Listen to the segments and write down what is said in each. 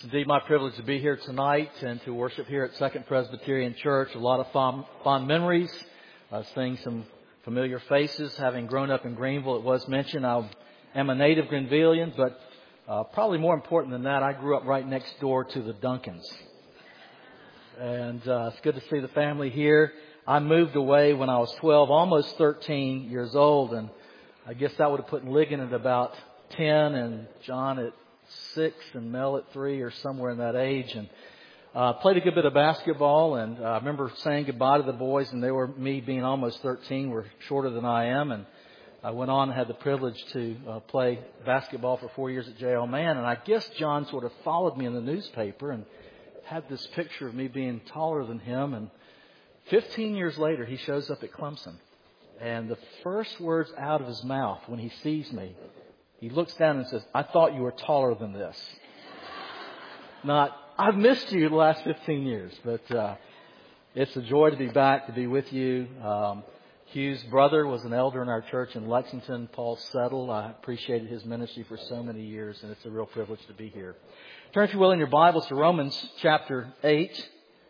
indeed my privilege to be here tonight and to worship here at Second Presbyterian Church. A lot of fond memories, seeing some familiar faces. Having grown up in Greenville, it was mentioned I am a native Greenvillian, but probably more important than that, I grew up right next door to the Duncans. And it's good to see the family here. I moved away when I was 12, almost 13 years old, and I guess that would have put Ligon at about 10 and John at 6 and Mel at 3 or somewhere in that age, and played a good bit of basketball. And I remember saying goodbye to the boys, and they were, me being almost 13, were shorter than I am, and I went on and had the privilege to play basketball for 4 years at J.L. Mann. And I guess John sort of followed me in the newspaper and had this picture of me being taller than him. And 15 years later, he shows up at Clemson, and the first words out of his mouth when he sees me, he looks down and says, "I thought you were taller than this." Not, "I've missed you the last 15 years." But it's a joy to be back, to be with you. Hugh's brother was an elder in our church in Lexington, Paul Settle. I appreciated his ministry for so many years, and it's a real privilege to be here. Turn, if you will, in your Bibles to Romans chapter 8.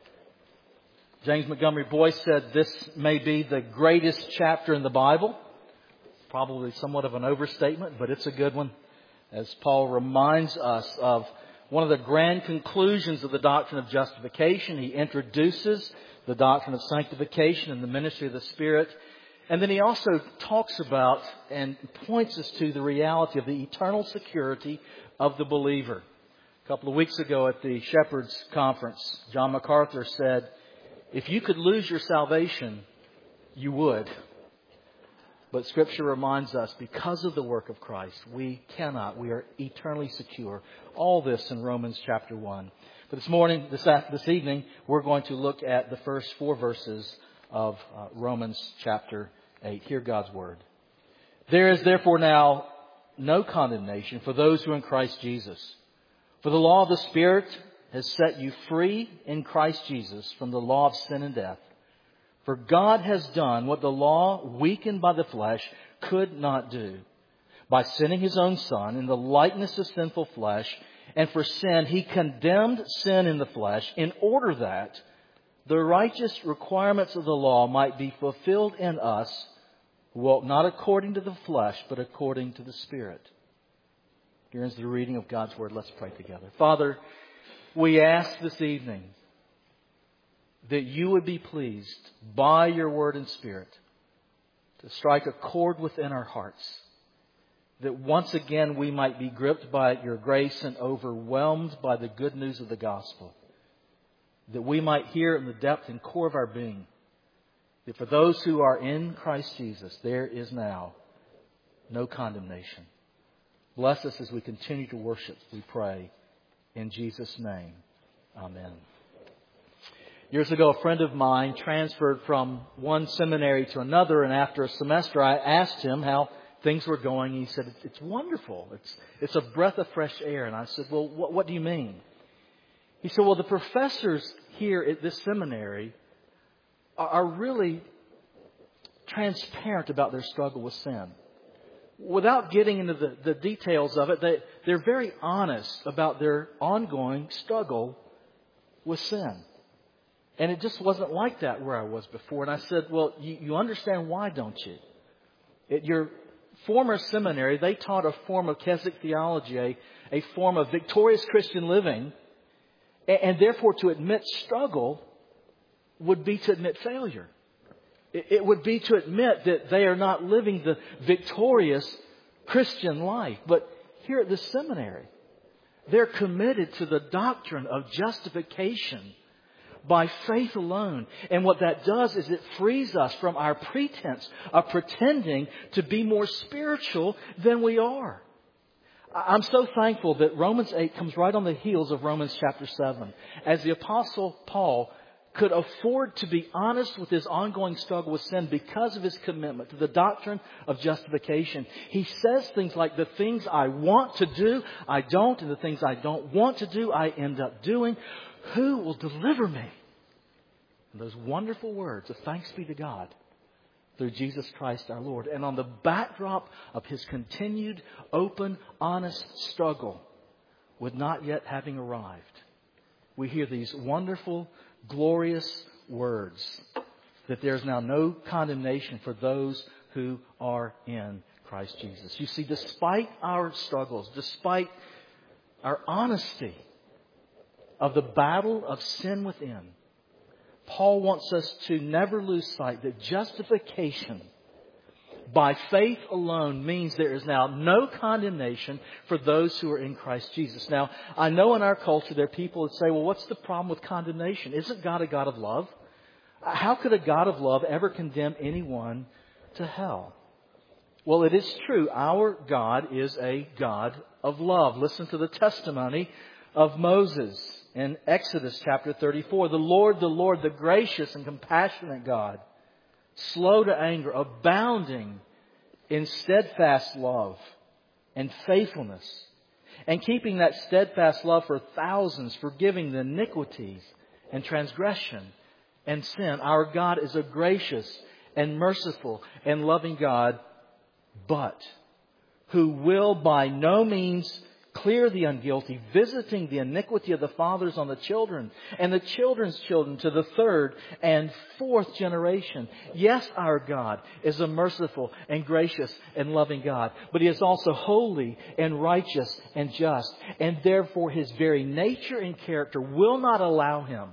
James Montgomery Boyce said this may be the greatest chapter in the Bible. Probably somewhat of an overstatement, but it's a good one, as Paul reminds us of one of the grand conclusions of the doctrine of justification. He introduces the doctrine of sanctification and the ministry of the Spirit. And then he also talks about and points us to the reality of the eternal security of the believer. A couple of weeks ago at the Shepherds Conference, John MacArthur said, "If you could lose your salvation, you would. But Scripture reminds us, because of the work of Christ, we cannot. We are eternally secure." All this in Romans chapter 1. But this evening, we're going to look at the first 4 verses of Romans chapter 8. Hear God's Word. "There is therefore now no condemnation for those who are in Christ Jesus. For the law of the Spirit has set you free in Christ Jesus from the law of sin and death. For God has done what the law, weakened by the flesh, could not do. By sending His own Son in the likeness of sinful flesh, and for sin, He condemned sin in the flesh, in order that the righteous requirements of the law might be fulfilled in us, who walk not according to the flesh, but according to the Spirit." Here is the reading of God's Word. Let's pray together. Father, we ask this evening that you would be pleased by your Word and Spirit to strike a chord within our hearts, that once again we might be gripped by your grace and overwhelmed by the good news of the gospel, that we might hear in the depth and core of our being that for those who are in Christ Jesus, there is now no condemnation. Bless us as we continue to worship, we pray, in Jesus' name. Amen. Years ago, a friend of mine transferred from one seminary to another, and after a semester, I asked him how things were going. He said, "It's wonderful. It's a breath of fresh air." And I said, "Well, what do you mean?" He said, "Well, the professors here at this seminary are really transparent about their struggle with sin. Without getting into the details of it, they're very honest about their ongoing struggle with sin. And it just wasn't like that where I was before." And I said, "Well, you understand why, don't you? At your former seminary, they taught a form of Keswick theology, a form of victorious Christian living. And therefore, to admit struggle would be to admit failure. It would be to admit that they are not living the victorious Christian life. But here at the seminary, they're committed to the doctrine of justification by faith alone. And what that does is it frees us from our pretense of pretending to be more spiritual than we are." I'm so thankful that Romans 8 comes right on the heels of Romans chapter 7. As the Apostle Paul could afford to be honest with his ongoing struggle with sin because of his commitment to the doctrine of justification. He says things like, "The things I want to do, I don't, and the things I don't want to do, I end up doing. Who will deliver me?" And those wonderful words of thanks be to God through Jesus Christ our Lord. And on the backdrop of his continued, open, honest struggle with not yet having arrived, we hear these wonderful, glorious words that there's now no condemnation for those who are in Christ Jesus. You see, despite our struggles, despite our honesty of the battle of sin within, Paul wants us to never lose sight that justification by faith alone means there is now no condemnation for those who are in Christ Jesus. Now, I know in our culture there are people that say, well, what's the problem with condemnation? Isn't God a God of love? How could a God of love ever condemn anyone to hell? Well, it is true. Our God is a God of love. Listen to the testimony of Moses in Exodus chapter 34. The Lord, the gracious and compassionate God, slow to anger, abounding in steadfast love and faithfulness, and keeping that steadfast love for thousands, forgiving the iniquities and transgression and sin. Our God is a gracious and merciful and loving God, but who will by no means clear the unguilty, visiting the iniquity of the fathers on the children and the children's children to the third and fourth generation. Yes, our God is a merciful and gracious and loving God, but He is also holy and righteous and just. And therefore His very nature and character will not allow Him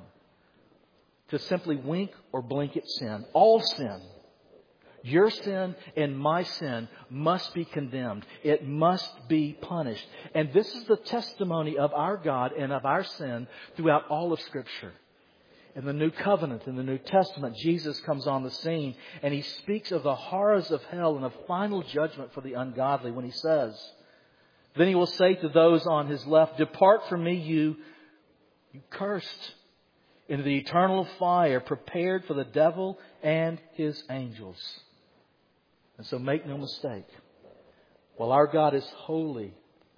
to simply wink or blink at sin. All sin, your sin and my sin, must be condemned. It must be punished. And this is the testimony of our God and of our sin throughout all of Scripture. In the New Covenant, in the New Testament, Jesus comes on the scene and He speaks of the horrors of hell and of final judgment for the ungodly when He says, then He will say to those on His left, depart from me, you cursed, into the eternal fire prepared for the devil and his angels. And so make no mistake, while our God is holy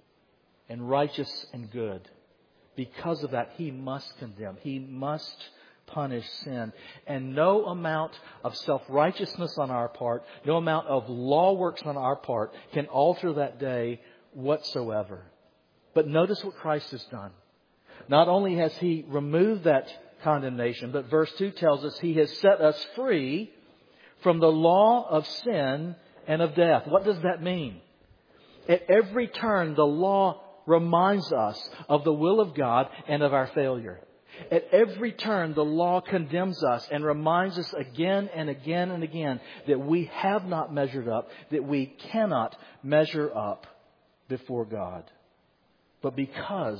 and righteous and good, because of that He must condemn. He must punish sin. And no amount of self-righteousness on our part, no amount of law works on our part can alter that day whatsoever. But notice what Christ has done. Not only has He removed that condemnation, but verse 2 tells us He has set us free from the law of sin and of death. What does that mean? At every turn, the law reminds us of the will of God and of our failure. At every turn, the law condemns us and reminds us again and again and again that we have not measured up, that we cannot measure up before God. But because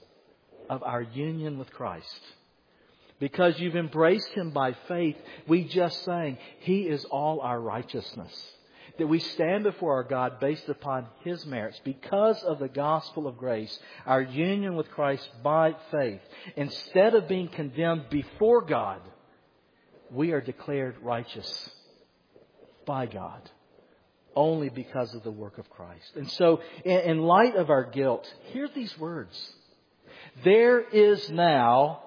of our union with Christ, because you've embraced Him by faith, we just sang, He is all our righteousness. That we stand before our God based upon His merits. Because of the gospel of grace, our union with Christ by faith, instead of being condemned before God, we are declared righteous by God. Only because of the work of Christ. And so, in light of our guilt, hear these words. There is now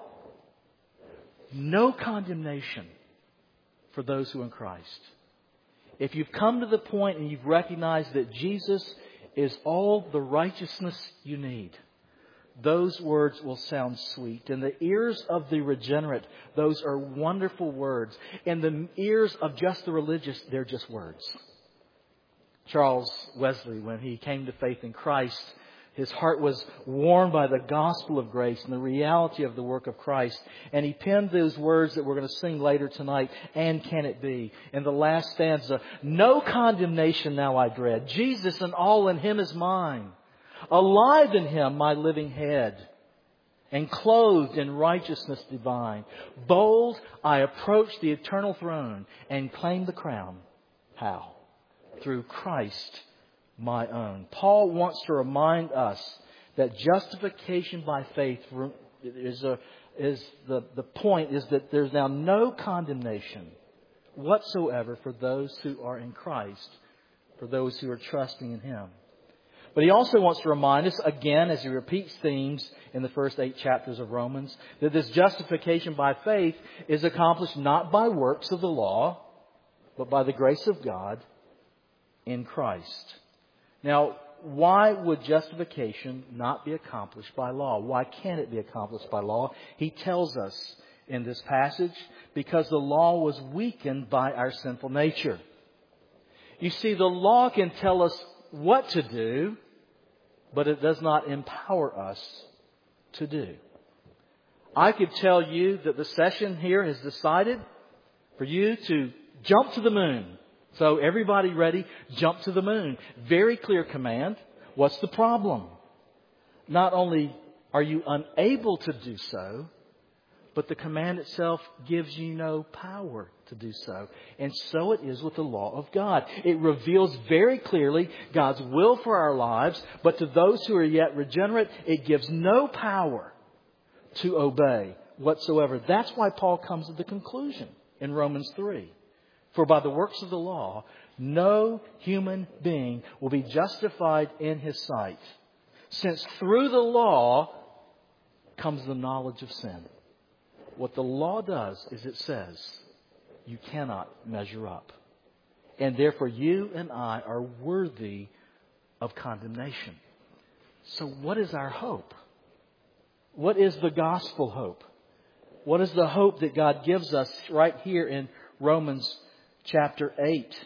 no condemnation for those who are in Christ. If you've come to the point and you've recognized that Jesus is all the righteousness you need, those words will sound sweet. In the ears of the regenerate, those are wonderful words. In the ears of just the religious, they're just words. Charles Wesley, when he came to faith in Christ, his heart was warmed by the gospel of grace and the reality of the work of Christ. And he penned those words that we're going to sing later tonight, and can it be? In the last stanza, no condemnation now I dread. Jesus and all in Him is mine. Alive in Him my living head, and clothed in righteousness divine. Bold I approach the eternal throne and claim the crown. How? Through Christ my own. Paul wants to remind us that justification by faith is the point is that there's now no condemnation whatsoever for those who are in Christ, for those who are trusting in Him. But he also wants to remind us again, as he repeats themes in the first 8 chapters of Romans, that this justification by faith is accomplished not by works of the law, but by the grace of God in Christ. Now, why would justification not be accomplished by law? Why can't it be accomplished by law? He tells us in this passage, because the law was weakened by our sinful nature. You see, the law can tell us what to do, but it does not empower us to do. I could tell you that the session here has decided for you to jump to the moon. So everybody ready, jump to the moon. Very clear command. What's the problem? Not only are you unable to do so, but the command itself gives you no power to do so. And so it is with the law of God. It reveals very clearly God's will for our lives, but to those who are yet regenerate, it gives no power to obey whatsoever. That's why Paul comes to the conclusion in Romans 3. For by the works of the law, no human being will be justified in his sight, since through the law comes the knowledge of sin. What the law does is it says you cannot measure up. And therefore you and I are worthy of condemnation. So what is our hope? What is the gospel hope? What is the hope that God gives us right here in Romans chapter 8?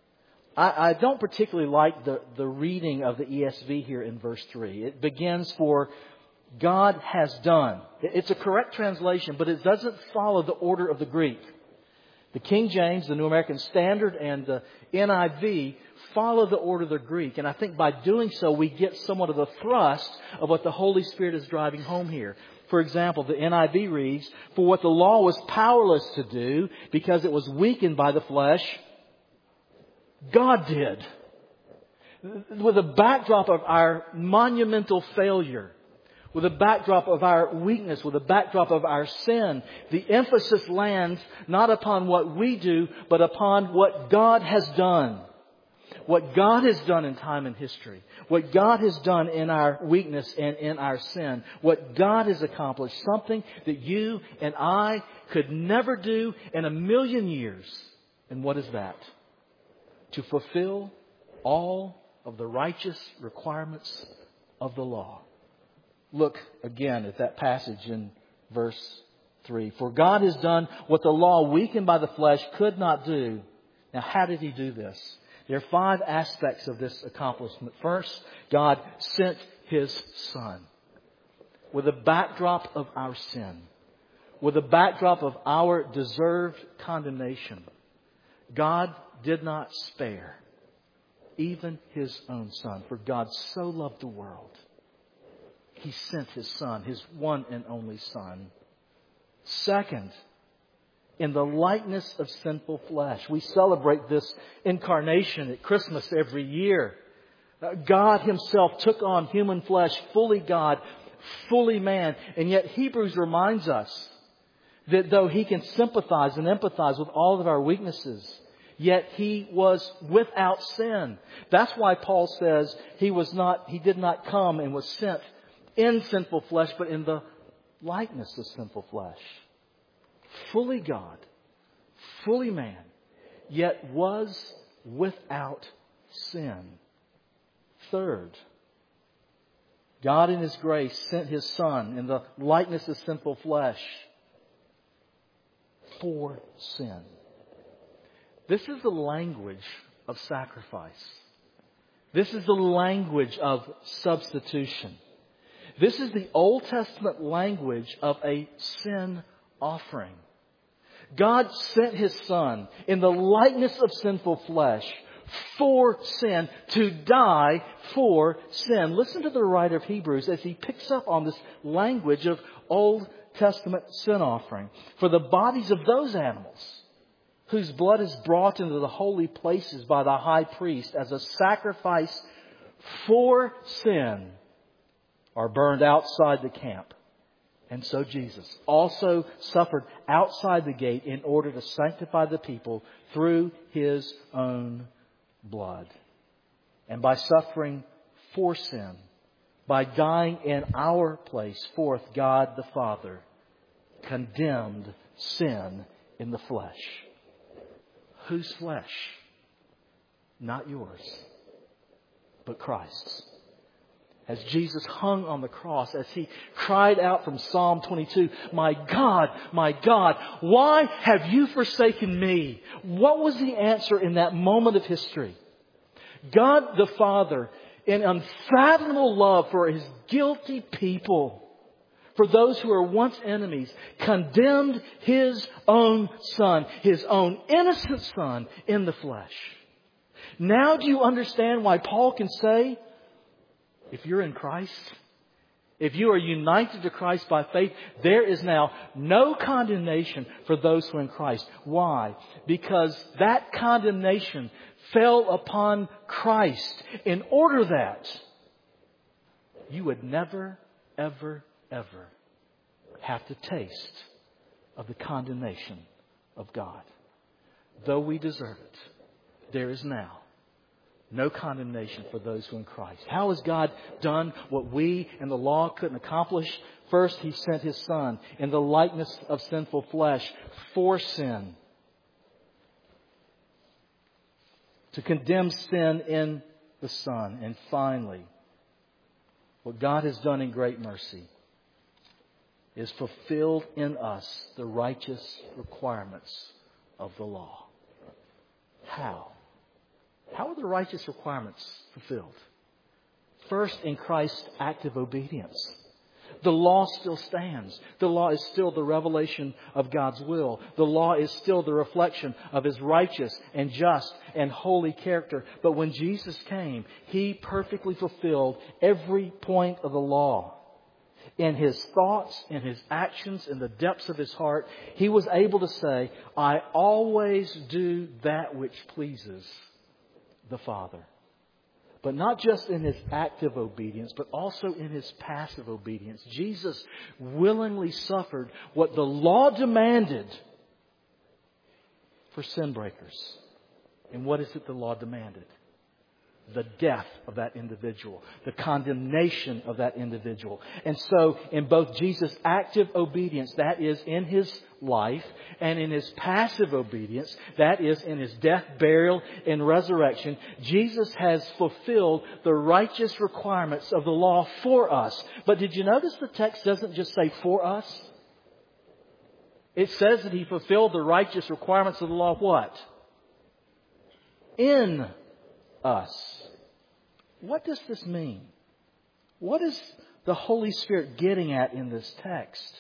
I don't particularly like the reading of the ESV here in verse 3. It begins, for God has done. It's a correct translation, but it doesn't follow the order of the Greek. The King James, the New American Standard, and the NIV follow the order of the Greek. And I think by doing so, we get somewhat of the thrust of what the Holy Spirit is driving home here. For example, the NIV reads, for what the law was powerless to do because it was weakened by the flesh, God did. With a backdrop of our monumental failure, with a backdrop of our weakness, with a backdrop of our sin, the emphasis lands not upon what we do, but upon what God has done. What God has done in time and history. What God has done in our weakness and in our sin. What God has accomplished. Something that you and I could never do in a million years. And what is that? To fulfill all of the righteous requirements of the law. Look again at that passage in verse 3. For God has done what the law, weakened by the flesh, could not do. Now, how did He do this? There are 5 aspects of this accomplishment. First, God sent His Son. With a backdrop of our sin. With a backdrop of our deserved condemnation. God did not spare even His own Son. For God so loved the world. He sent His Son, His one and only Son. Second, in the likeness of sinful flesh. We celebrate this incarnation at Christmas every year. God Himself took on human flesh, fully God, fully man. And yet Hebrews reminds us that though He can sympathize and empathize with all of our weaknesses, yet He was without sin. That's why Paul says He did not come and was sent in sinful flesh, but in the likeness of sinful flesh. Fully God, fully man, yet was without sin. Third, God in His grace sent His Son in the likeness of sinful flesh for sin. This is the language of sacrifice. This is the language of substitution. This is the Old Testament language of a sin offering. God sent His Son in the likeness of sinful flesh for sin, to die for sin. Listen to the writer of Hebrews as he picks up on this language of Old Testament sin offering. For the bodies of those animals whose blood is brought into the holy places by the high priest as a sacrifice for sin are burned outside the camp. And so Jesus also suffered outside the gate in order to sanctify the people through His own blood. And by suffering for sin, by dying in our place, forth God the Father condemned sin in the flesh. Whose flesh? Not yours, but Christ's. As Jesus hung on the cross, as He cried out from Psalm 22, my God, why have you forsaken me? What was the answer in that moment of history? God the Father, in unfathomable love for His guilty people, for those who were once enemies, condemned His own Son, His own innocent Son in the flesh. Now do you understand why Paul can say, if you're in Christ, if you are united to Christ by faith, there is now no condemnation for those who are in Christ. Why? Because that condemnation fell upon Christ in order that you would never, ever, ever have to taste of the condemnation of God. Though we deserve it, there is now no condemnation for those who are in Christ. How has God done what we and the law couldn't accomplish? First, He sent His Son in the likeness of sinful flesh for sin, to condemn sin in the Son. And finally, what God has done in great mercy is fulfilled in us the righteous requirements of the law. How? How are the righteous requirements fulfilled? First, in Christ's active obedience. The law still stands. The law is still the revelation of God's will. The law is still the reflection of His righteous and just and holy character. But when Jesus came, He perfectly fulfilled every point of the law. In His thoughts, in His actions, in the depths of His heart, He was able to say, I always do that which pleases the Father. But not just in His active obedience, but also in His passive obedience. Jesus willingly suffered what the law demanded for sin breakers. And what is it the law demanded? The death of that individual, the condemnation of that individual. And so in both Jesus' active obedience, that is in His life, and in His passive obedience, that is in His death, burial, and resurrection, Jesus has fulfilled the righteous requirements of the law for us. But did you notice the text doesn't just say for us? It says that He fulfilled the righteous requirements of the law what? In us. What does this mean? What is the Holy Spirit getting at in this text?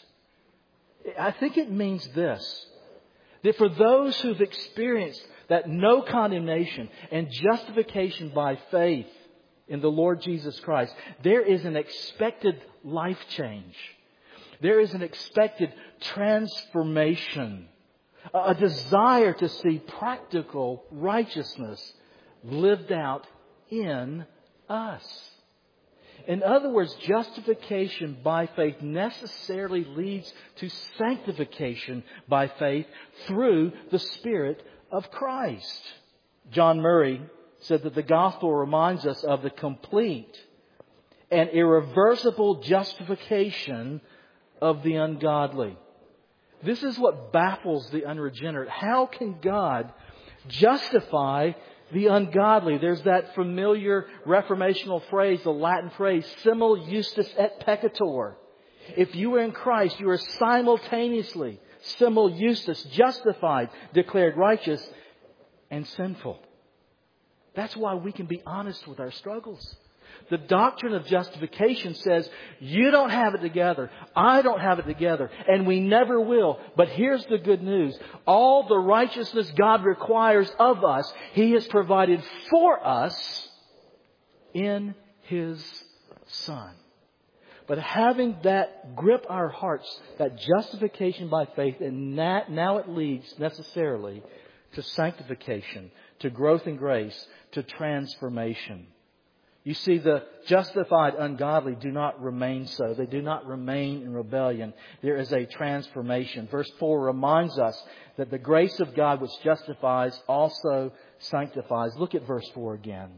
I think it means this, that for those who've experienced that no condemnation and justification by faith in the Lord Jesus Christ, there is an expected life change. There is an expected transformation, a desire to see practical righteousness lived out in us. In other words, justification by faith necessarily leads to sanctification by faith through the Spirit of Christ. John Murray said that the gospel reminds us of the complete and irreversible justification of the ungodly. This is what baffles the unregenerate. How can God justify the ungodly? There's that familiar reformational phrase, the Latin phrase, simul justus et peccator. If you are in Christ, you are simultaneously, simul justus, justified, declared righteous, and sinful. That's why we can be honest with our struggles. The doctrine of justification says, you don't have it together. I don't have it together. And we never will. But here's the good news. All the righteousness God requires of us, He has provided for us in His Son. But having that grip our hearts, that justification by faith, and now it leads necessarily to sanctification, to growth in grace, to transformation. You see, the justified ungodly do not remain so. They do not remain in rebellion. There is a transformation. Verse 4 reminds us that the grace of God which justifies also sanctifies. Look at verse 4 again.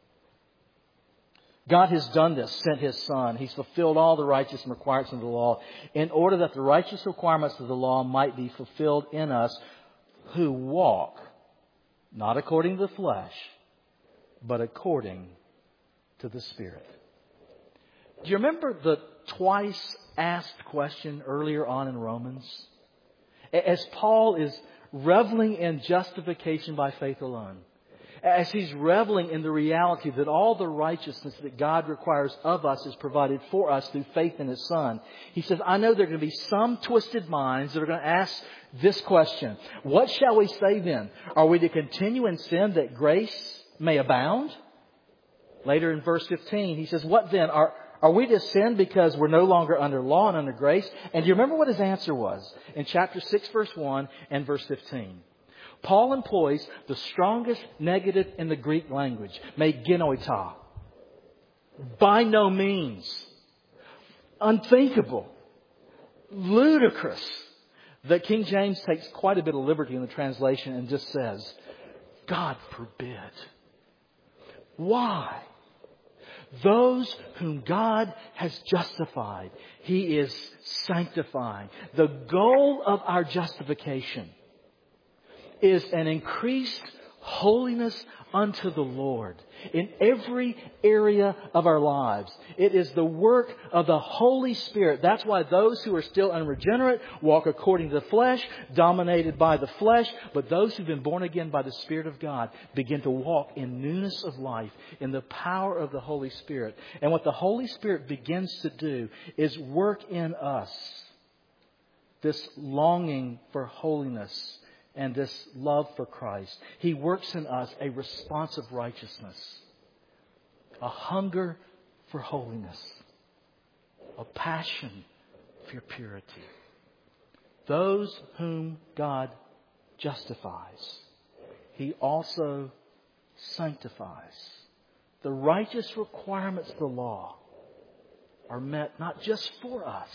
God has done this, sent His Son. He's fulfilled all the righteous requirements of the law in order that the righteous requirements of the law might be fulfilled in us who walk, not according to the flesh, but according to the Spirit. Do you remember the twice asked question earlier on in Romans? As Paul is reveling in justification by faith alone, as he's reveling in the reality that all the righteousness that God requires of us is provided for us through faith in His Son, he says, I know there are going to be some twisted minds that are going to ask this question. What shall we say then? Are we to continue in sin that grace may abound? Later in verse 15, he says, what then? Are we to sin because we're no longer under law and under grace? And do you remember what his answer was? In chapter 6, verse 1 and verse 15. Paul employs the strongest negative in the Greek language, me genoita. By no means. Unthinkable. Ludicrous. That King James takes quite a bit of liberty in the translation and just says, God forbid. Why? Those whom God has justified, He is sanctifying. The goal of our justification is an increased holiness unto the Lord in every area of our lives. It is the work of the Holy Spirit. That's why those who are still unregenerate walk according to the flesh, dominated by the flesh. But those who've been born again by the Spirit of God begin to walk in newness of life, in the power of the Holy Spirit. And what the Holy Spirit begins to do is work in us this longing for holiness and this love for Christ. He works in us a responsive righteousness, a hunger for holiness, a passion for purity. Those whom God justifies, He also sanctifies. The righteous requirements of the law are met not just for us,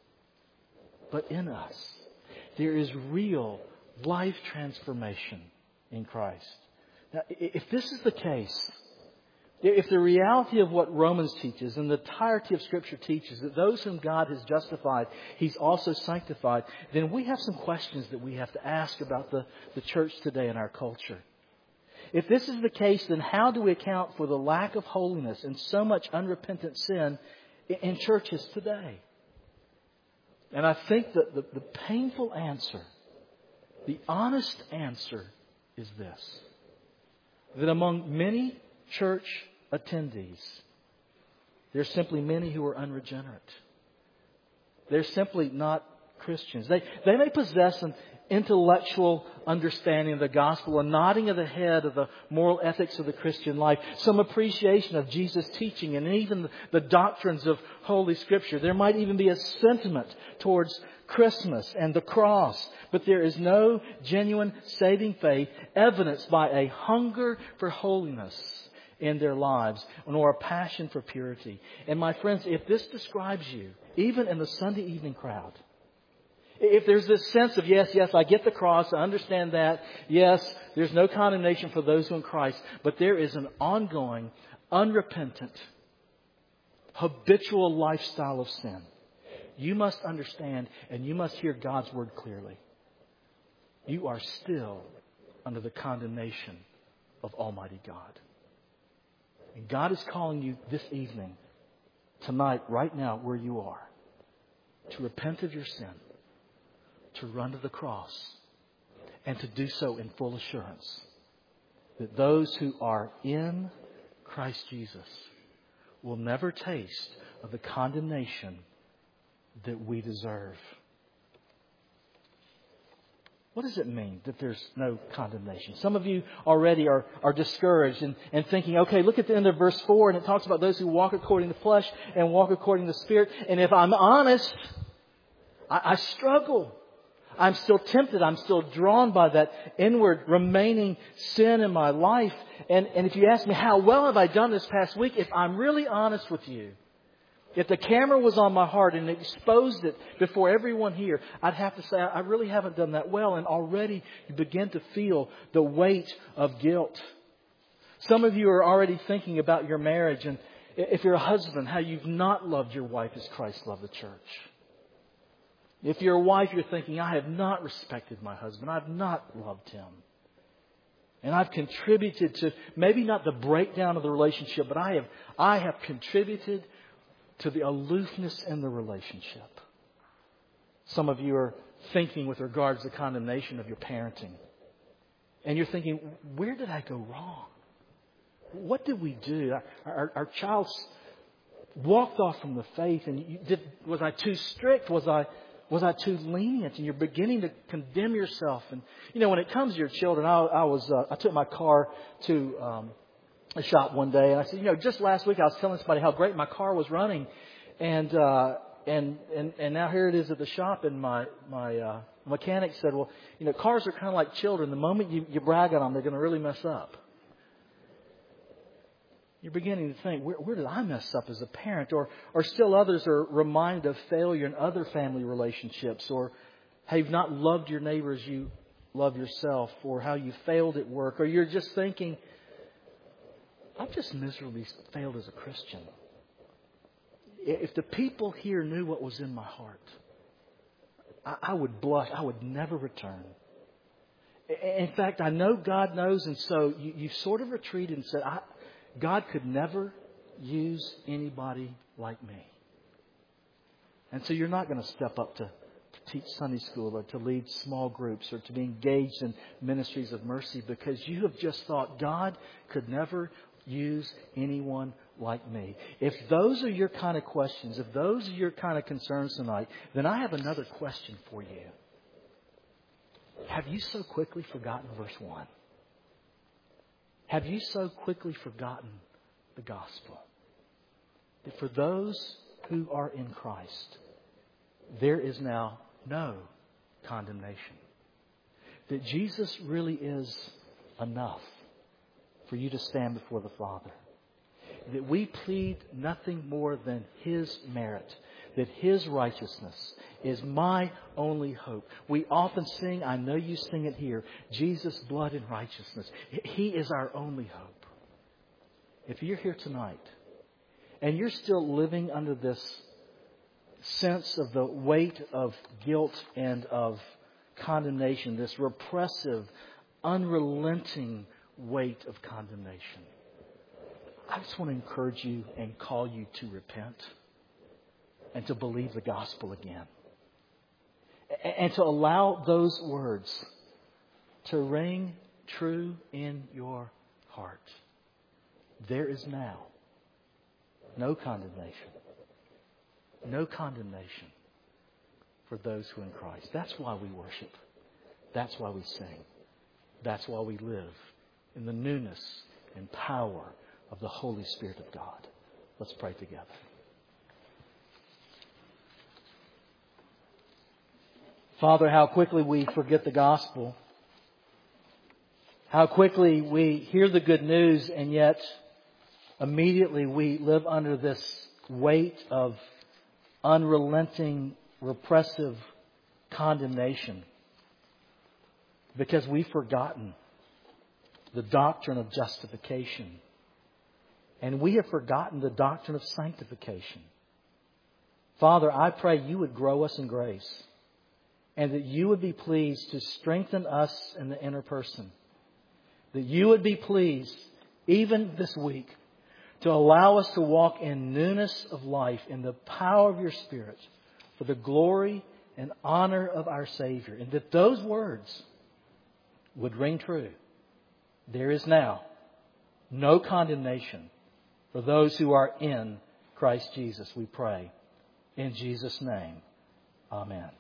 but in us. There is real life transformation in Christ. Now, if this is the case, if the reality of what Romans teaches and the entirety of Scripture teaches that those whom God has justified, He's also sanctified, then we have some questions that we have to ask about the church today and our culture. If this is the case, then how do we account for the lack of holiness and so much unrepentant sin in churches today? And I think that the painful answer, the honest answer is this: that among many church attendees, there's simply many who are unregenerate. They're simply not Christians. They may possess an intellectual understanding of the gospel, a nodding of the head of the moral ethics of the Christian life, some appreciation of Jesus' teaching and even the doctrines of Holy Scripture. There might even be a sentiment towards Christmas and the cross, but there is no genuine saving faith evidenced by a hunger for holiness in their lives, nor a passion for purity. And my friends, if this describes you, even in the Sunday evening crowd, if there's this sense of, yes, I get the cross, I understand that, yes, there's no condemnation for those who are in Christ, but there is an ongoing, unrepentant, habitual lifestyle of sin, you must understand and you must hear God's word clearly. You are still under the condemnation of Almighty God. And God is calling you this evening, tonight, right now, where you are, to repent of your sin, to run to the cross, and to do so in full assurance that those who are in Christ Jesus will never taste of the condemnation that we deserve. What does it mean that there's no condemnation? Some of you already are discouraged and thinking, okay, look at the end of verse 4, and it talks about those who walk according to the flesh and walk according to the Spirit. And if I'm honest, I struggle. I'm still tempted. I'm still drawn by that inward remaining sin in my life. And if you ask me, how well have I done this past week? If I'm really honest with you, if the camera was on my heart and exposed it before everyone here, I'd have to say I really haven't done that well. And already you begin to feel the weight of guilt. Some of you are already thinking about your marriage, and if you're a husband, how you've not loved your wife as Christ loved the church. If you're a wife, you're thinking, I have not respected my husband. I have not loved him. And I've contributed to maybe not the breakdown of the relationship, but I have contributed to the aloofness in the relationship. Some of you are thinking with regards to condemnation of your parenting. And you're thinking, where did I go wrong? What did we do? Our child walked off from the faith, and was I too strict? Was I too lenient? And you're beginning to condemn yourself. And when it comes to your children, I took my car to a shop one day, and I said, just last week I was telling somebody how great my car was running, and now here it is at the shop, and my mechanic said, well, cars are kind of like children. The moment you brag on them, they're going to really mess up. You're beginning to think, where did I mess up as a parent? Or still others are reminded of failure in other family relationships, or how you've not loved your neighbor as you love yourself, or how you failed at work, or you're just thinking, I've just miserably failed as a Christian. If the people here knew what was in my heart, I would blush. I would never return. In fact, I know God knows, and so you sort of retreated and said, God could never use anybody like me. And so you're not going to step up to teach Sunday school or to lead small groups or to be engaged in ministries of mercy because you have just thought God could never use anyone like me. If those are your kind of questions, if those are your kind of concerns tonight, then I have another question for you. Have you so quickly forgotten verse 1? Have you so quickly forgotten the gospel? That for those who are in Christ, there is now no condemnation. That Jesus really is enough for you to stand before the Father. That we plead nothing more than His merit. That His righteousness is my only hope. We often sing, I know you sing it here, Jesus' blood and righteousness. He is our only hope. If you're here tonight and you're still living under this sense of the weight of guilt and of condemnation, this repressive, unrelenting weight of condemnation, I just want to encourage you and call you to repent and to believe the gospel again. And to allow those words to ring true in your heart. There is now no condemnation. No condemnation for those who are in Christ. That's why we worship. That's why we sing. That's why we live in the newness and power of the Holy Spirit of God. Let's pray together. Father, how quickly we forget the gospel. How quickly we hear the good news and yet immediately we live under this weight of unrelenting, repressive condemnation because we've forgotten the doctrine of justification. And we have forgotten the doctrine of sanctification. Father, I pray you would grow us in grace and that you would be pleased to strengthen us in the inner person. That you would be pleased, even this week, to allow us to walk in newness of life, in the power of your Spirit, for the glory and honor of our Savior. And that those words would ring true. There is now no condemnation for those who are in Christ Jesus, we pray. In Jesus' name, amen.